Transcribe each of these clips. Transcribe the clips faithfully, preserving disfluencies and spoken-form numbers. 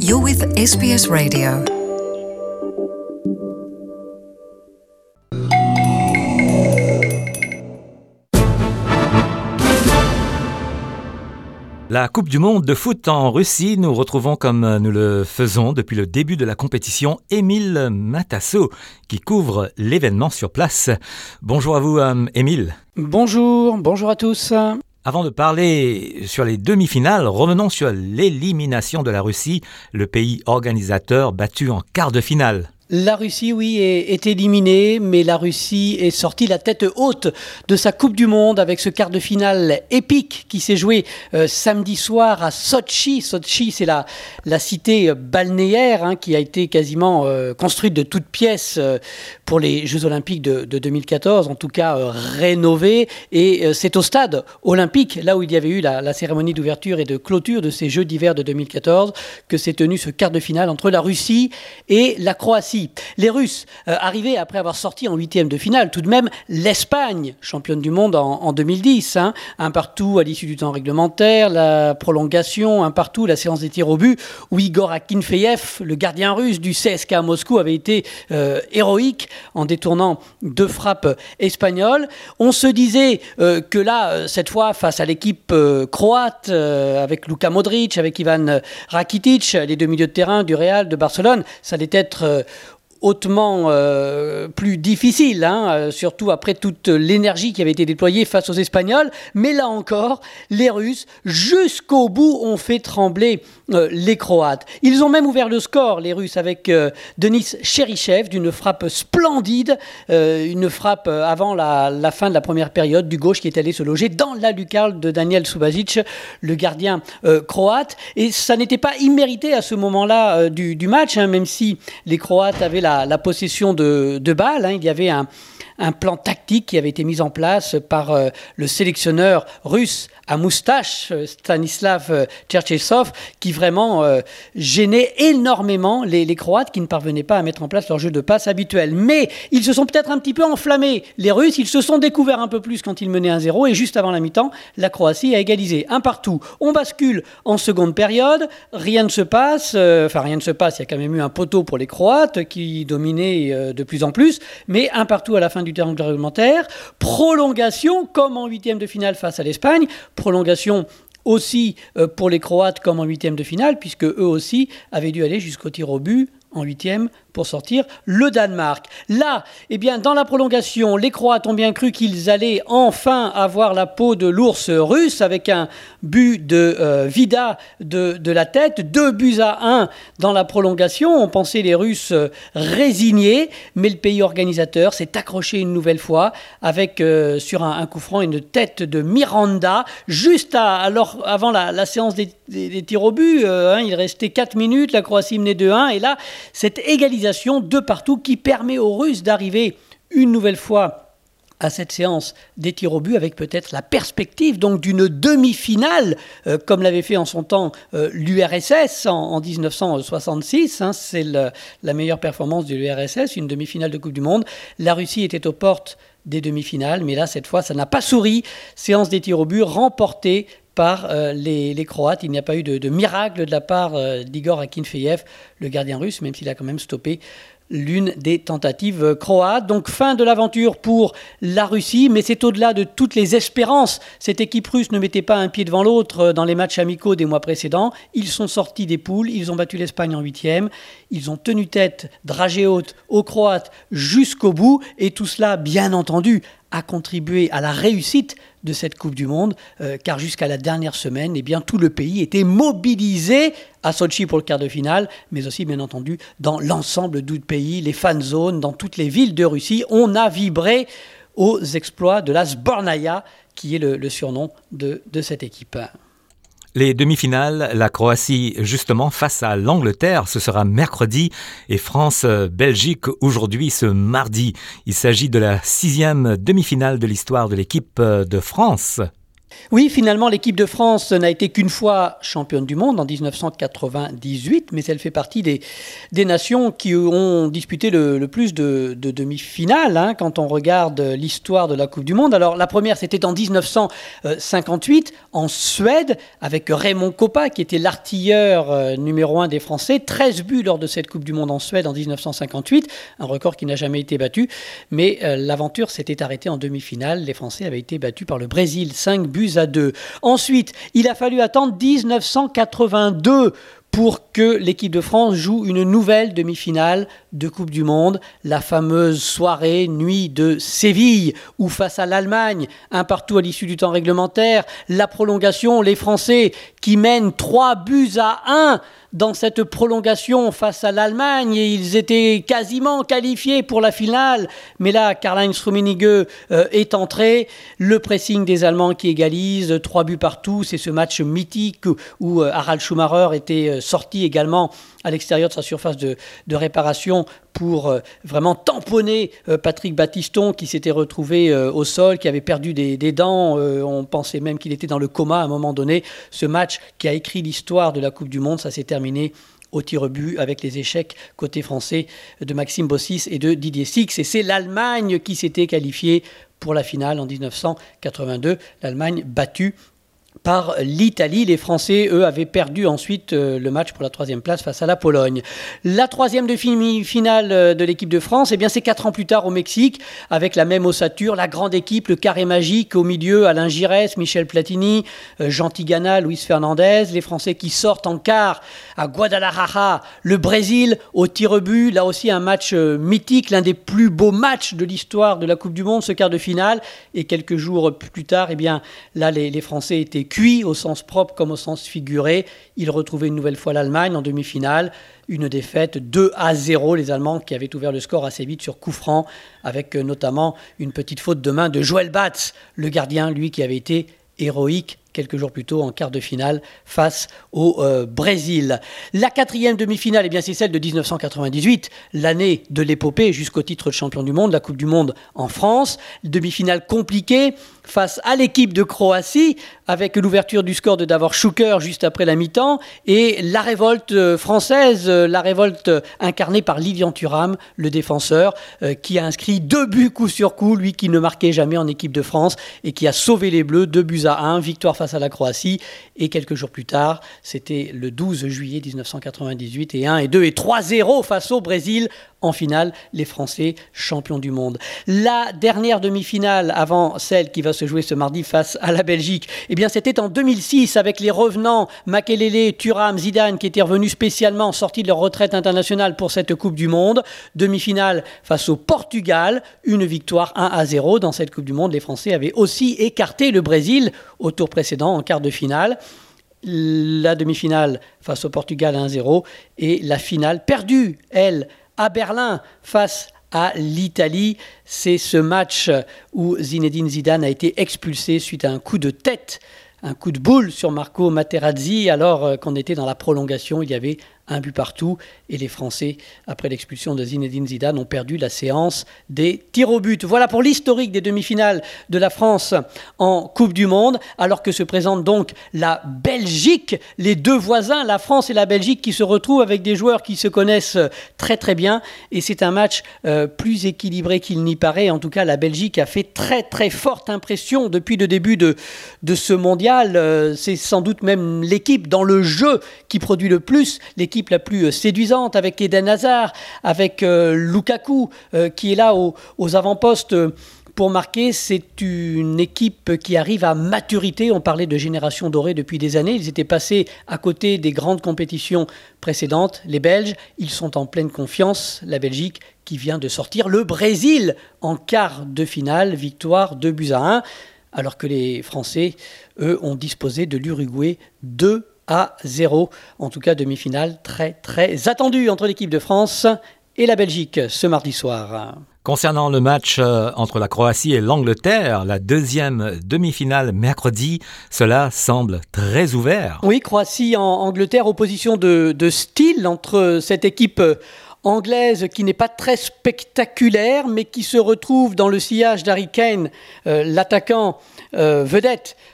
You're with S B S Radio. La Coupe du monde de foot en Russie, nous retrouvons comme nous le faisons depuis le début de la compétition Émile Matasso qui couvre l'événement sur place. Bonjour à vous euh, Émile. Bonjour, bonjour à tous. Avant de parler sur les demi-finales, revenons sur l'élimination de la Russie, le pays organisateur battu en quart de finale. La Russie, oui, est, est éliminée, mais la Russie est sortie la tête haute de sa Coupe du Monde avec ce quart de finale épique qui s'est joué euh, samedi soir à Sotchi. Sotchi, c'est la, la cité balnéaire hein, qui a été quasiment euh, construite de toutes pièces euh, pour les Jeux Olympiques de, de deux mille quatorze, en tout cas euh, rénovée. Et euh, c'est au stade olympique, là où il y avait eu la, la cérémonie d'ouverture et de clôture de ces Jeux d'hiver de deux mille quatorze, que s'est tenu ce quart de finale entre la Russie et la Croatie. Les Russes euh, arrivaient après avoir sorti en huitième de finale tout de même l'Espagne, championne du monde en, en deux mille dix. Hein, un partout à l'issue du temps réglementaire, la prolongation, un partout, la séance des tirs au but, où Igor Akinfeyev, le gardien russe du C S K à Moscou, avait été euh, héroïque en détournant deux frappes espagnoles. On se disait euh, que là, cette fois, face à l'équipe euh, croate, euh, avec Luka Modric, avec Ivan Rakitic, les deux milieux de terrain du Real, de Barcelone, ça allait être euh, hautement euh, plus difficile, hein, euh, surtout après toute l'énergie qui avait été déployée face aux Espagnols. Mais là encore, les Russes, jusqu'au bout, ont fait trembler euh, les Croates. Ils ont même ouvert le score, les Russes, avec euh, Denis Cheryshev, d'une frappe splendide, euh, une frappe avant la, la fin de la première période, du gauche qui est allé se loger dans la lucarne de Daniel Subasic, le gardien euh, croate. Et ça n'était pas immérité à ce moment-là euh, du, du match, hein, même si les Croates avaient la La, la possession de, de balles. Hein. Il y avait un, un plan tactique qui avait été mis en place par euh, le sélectionneur russe à moustache, Stanislav euh, Tcherchesov, qui vraiment euh, gênait énormément les, les Croates qui ne parvenaient pas à mettre en place leur jeu de passe habituel. Mais ils se sont peut-être un petit peu enflammés, les Russes. Ils se sont découverts un peu plus quand ils menaient un zéro et juste avant la mi-temps, la Croatie a égalisé un partout. On bascule en seconde période, rien ne se passe, euh, enfin rien ne se passe, il y a quand même eu un poteau pour les Croates qui dominaient euh, de plus en plus, mais un partout à la fin du terrain réglementaire. Prolongation, comme en huitième de finale face à l'Espagne. Prolongation aussi euh, pour les Croates comme en huitième de finale, puisque eux aussi avaient dû aller jusqu'au tir au but en huitième pour sortir le Danemark. Là, eh bien, dans la prolongation, les Croates ont bien cru qu'ils allaient enfin avoir la peau de l'ours russe avec un but de euh, Vida de, de la tête, deux buts à un dans la prolongation. On pensait les Russes euh, résignés, mais le pays organisateur s'est accroché une nouvelle fois avec euh, sur un, un coup franc une tête de Miranda juste à, alors, avant la, la séance des, des, des tirs au but. Euh, hein, il restait quatre minutes, la Croatie menait deux un et là, cette égalisation de partout qui permet aux Russes d'arriver une nouvelle fois à cette séance des tirs au but avec peut-être la perspective donc d'une demi-finale euh, comme l'avait fait en son temps euh, l'U R S S en, en dix-neuf cent soixante-six. Hein, c'est le, la meilleure performance de l'U R S S, une demi-finale de Coupe du Monde. La Russie était aux portes des demi-finales, mais là cette fois ça n'a pas souri. Séance des tirs au but remportée par euh, les, les Croates. Il n'y a pas eu de, de miracle de la part euh, d'Igor Akinfeyev, le gardien russe, même s'il a quand même stoppé l'une des tentatives croates. Donc fin de l'aventure pour la Russie, mais c'est au-delà de toutes les espérances. Cette équipe russe ne mettait pas un pied devant l'autre dans les matchs amicaux des mois précédents. Ils sont sortis des poules, ils ont battu l'Espagne en huitième, ils ont tenu tête, dragée haute aux Croates jusqu'au bout, et tout cela, bien entendu, a contribué à la réussite de cette Coupe du Monde, euh, car jusqu'à la dernière semaine, eh bien, tout le pays était mobilisé à Sotchi pour le quart de finale, mais aussi, bien entendu, dans l'ensemble du pays, les fan zones, dans toutes les villes de Russie. On a vibré aux exploits de la Sbornaïa, qui est le, le surnom de, de cette équipe. Les demi-finales, la Croatie justement face à l'Angleterre, ce sera mercredi, et France-Belgique aujourd'hui ce mardi. Il s'agit de la sixième demi-finale de l'histoire de l'équipe de France. Oui, finalement, l'équipe de France n'a été qu'une fois championne du monde en dix-neuf cent quatre-vingt-dix-huit, mais elle fait partie des, des nations qui ont disputé le, le plus de, de demi-finales hein, quand on regarde l'histoire de la Coupe du Monde. Alors, la première, c'était en dix-neuf cent cinquante-huit, en Suède, avec Raymond Kopa, qui était l'artilleur euh, numéro un des Français. treize buts lors de cette Coupe du Monde en Suède en dix-neuf cent cinquante-huit, un record qui n'a jamais été battu. Mais euh, l'aventure s'était arrêtée en demi-finale. Les Français avaient été battus par le Brésil, cinq buts à deux. Ensuite, il a fallu attendre dix-neuf cent quatre-vingt-deux pour que l'équipe de France joue une nouvelle demi-finale de Coupe du Monde, la fameuse soirée nuit de Séville, où face à l'Allemagne, un partout à l'issue du temps réglementaire, la prolongation, les Français qui mènent trois buts à un dans cette prolongation face à l'Allemagne, et ils étaient quasiment qualifiés pour la finale. Mais là, Karl-Heinz Rummenigge euh, est entré, le pressing des Allemands qui égalise, trois buts partout. C'est ce match mythique où euh, Harald Schumacher était euh, sorti également à l'extérieur de sa surface de, de réparation pour euh, vraiment tamponner euh, Patrick Battiston qui s'était retrouvé euh, au sol, qui avait perdu des, des dents. Euh, on pensait même qu'il était dans le coma à un moment donné. Ce match qui a écrit l'histoire de la Coupe du Monde, ça s'est terminé au tir au but avec les échecs côté français de Maxime Bossis et de Didier Six. Et c'est l'Allemagne qui s'était qualifiée pour la finale en dix-neuf cent quatre-vingt-deux. L'Allemagne battue par l'Italie. Les Français, eux, avaient perdu ensuite euh, le match pour la troisième place face à la Pologne. La troisième demi-finale de l'équipe de France, eh bien, c'est quatre ans plus tard au Mexique, avec la même ossature, la grande équipe, le carré magique, au milieu, Alain Giresse, Michel Platini, euh, Jean Tigana, Luis Fernandez, les Français qui sortent en quart à Guadalajara, le Brésil au tir au but, là aussi un match euh, mythique, l'un des plus beaux matchs de l'histoire de la Coupe du Monde, ce quart de finale, et quelques jours plus tard, eh bien, là, les, les Français étaient cuit au sens propre comme au sens figuré. Ils retrouvaient une nouvelle fois l'Allemagne en demi-finale. Une défaite deux à zéro. Les Allemands qui avaient ouvert le score assez vite sur coup franc, avec notamment une petite faute de main de Joël Batz, le gardien, lui, qui avait été héroïque quelques jours plus tôt en quart de finale face au euh, Brésil. La quatrième demi-finale, eh bien, c'est celle de dix-neuf cent quatre-vingt-dix-huit, l'année de l'épopée jusqu'au titre de champion du monde, la Coupe du Monde en France. Demi-finale compliquée face à l'équipe de Croatie, avec l'ouverture du score de Davor Šuker juste après la mi-temps, et la révolte française, la révolte incarnée par Lilian Thuram, le défenseur, euh, qui a inscrit deux buts coup sur coup, lui qui ne marquait jamais en équipe de France, et qui a sauvé les Bleus, deux buts à un, victoire face à la Croatie. Et quelques jours plus tard, c'était le douze juillet dix-neuf cent quatre-vingt-dix-huit, et un, et deux, et trois zéro face au Brésil. En finale, les Français champions du monde. La dernière demi-finale avant celle qui va se jouer ce mardi face à la Belgique, eh bien c'était en deux mille six avec les revenants Makelele, Thuram, Zidane qui étaient revenus spécialement sortis de leur retraite internationale pour cette Coupe du Monde. Demi-finale face au Portugal, une victoire un à zéro. Dans cette Coupe du Monde, les Français avaient aussi écarté le Brésil au tour précédent en quart de finale. La demi-finale face au Portugal un zéro et la finale perdue, elle, à Berlin, face à l'Italie. C'est ce match où Zinedine Zidane a été expulsé suite à un coup de tête, un coup de boule sur Marco Materazzi, alors qu'on était dans la prolongation. Il y avait un but partout, et les Français, après l'expulsion de Zinedine Zidane, ont perdu la séance des tirs au but. Voilà pour l'historique des demi-finales de la France en Coupe du Monde, alors que se présente donc la Belgique, les deux voisins, la France et la Belgique, qui se retrouvent avec des joueurs qui se connaissent très très bien, et c'est un match euh, plus équilibré qu'il n'y paraît. En tout cas, la Belgique a fait très très forte impression depuis le début de, de ce mondial. Euh, c'est sans doute même l'équipe dans le jeu qui produit le plus, l'équipe la plus séduisante, avec Eden Hazard, avec euh, Lukaku euh, qui est là au, aux avant-postes euh, pour marquer. C'est une équipe qui arrive à maturité. On parlait de génération dorée depuis des années. Ils étaient passés à côté des grandes compétitions précédentes. Les Belges, ils sont en pleine confiance. La Belgique qui vient de sortir le Brésil en quart de finale, victoire deux buts à un, alors que les Français, eux, ont disposé de l'Uruguay deux à zéro. En tout cas, demi-finale très très attendue entre l'équipe de France et la Belgique ce mardi soir. Concernant le match euh, entre la Croatie et l'Angleterre, la deuxième demi-finale mercredi, cela semble très ouvert. Oui, Croatie-Angleterre, opposition de, de style entre cette équipe anglaise qui n'est pas très spectaculaire, mais qui se retrouve dans le sillage d'Harry Kane, euh, l'attaquant euh, vedette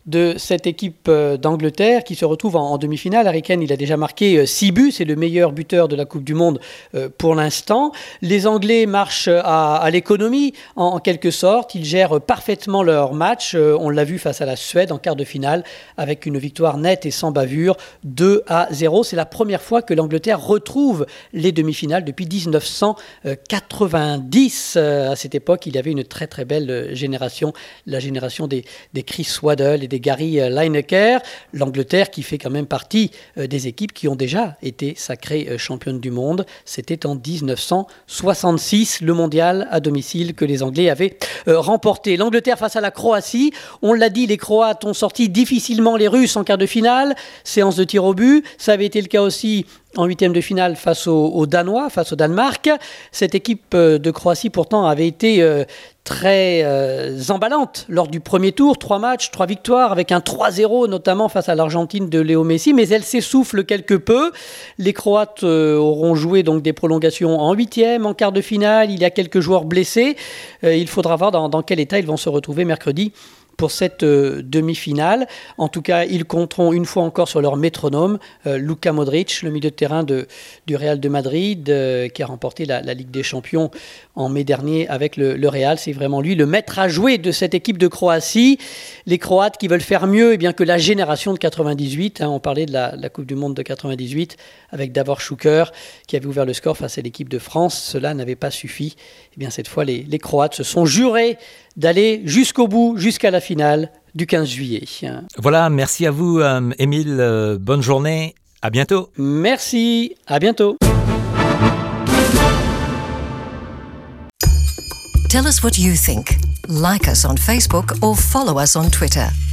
de cette équipe d'Angleterre qui se retrouve en, en demi-finale. Harry Kane, il a déjà marqué six buts, c'est le meilleur buteur de la Coupe du Monde euh, pour l'instant. Les Anglais marchent à, à l'économie en, en quelque sorte, ils gèrent parfaitement leur match. Euh, on l'a vu face à la Suède en quart de finale avec une victoire nette et sans bavure, deux à zéro. C'est la première fois que l'Angleterre retrouve les demi-finales depuis dix-neuf cent quatre-vingt-dix. Euh, à cette époque, il y avait une très très belle génération, la génération des, des Chris Waddle et des Gary Lineker. L'Angleterre qui fait quand même partie euh, des équipes qui ont déjà été sacrées euh, championnes du monde. C'était en dix-neuf cent soixante-six, le mondial à domicile que les Anglais avaient euh, remporté. L'Angleterre face à la Croatie. On l'a dit, les Croates ont sorti difficilement les Russes en quart de finale. Séance de tir au but. Ça avait été le cas aussi en huitième de finale face aux, aux Danois, face au Danemark. Cette équipe de Croatie pourtant avait été euh, très euh, emballante lors du premier tour. Trois matchs, trois victoires avec un trois zéro notamment face à l'Argentine de Léo Messi. Mais elle s'essouffle quelque peu. Les Croates euh, auront joué donc des prolongations en huitième, en quart de finale. Il y a quelques joueurs blessés. Euh, il faudra voir dans, dans quel état ils vont se retrouver mercredi pour cette euh, demi-finale. En tout cas, ils compteront une fois encore sur leur métronome, euh, Luka Modric, le milieu de terrain de, du Real de Madrid, euh, qui a remporté la, la Ligue des Champions en mai dernier avec le, le Real. C'est vraiment lui le maître à jouer de cette équipe de Croatie. Les Croates qui veulent faire mieux eh bien, que la génération de quatre-vingt-dix-huit. Hein, on parlait de la, la Coupe du Monde de quatre-vingt-dix-huit avec Davor Šuker qui avait ouvert le score face à l'équipe de France. Cela n'avait pas suffi. Eh bien, cette fois, les, les Croates se sont jurés d'aller jusqu'au bout, jusqu'à la finale du quinze juillet. Voilà, merci à vous, euh, Émile. Euh, bonne journée. À bientôt. Merci. À bientôt. Tell us what you think. Like us on Facebook or follow us on Twitter.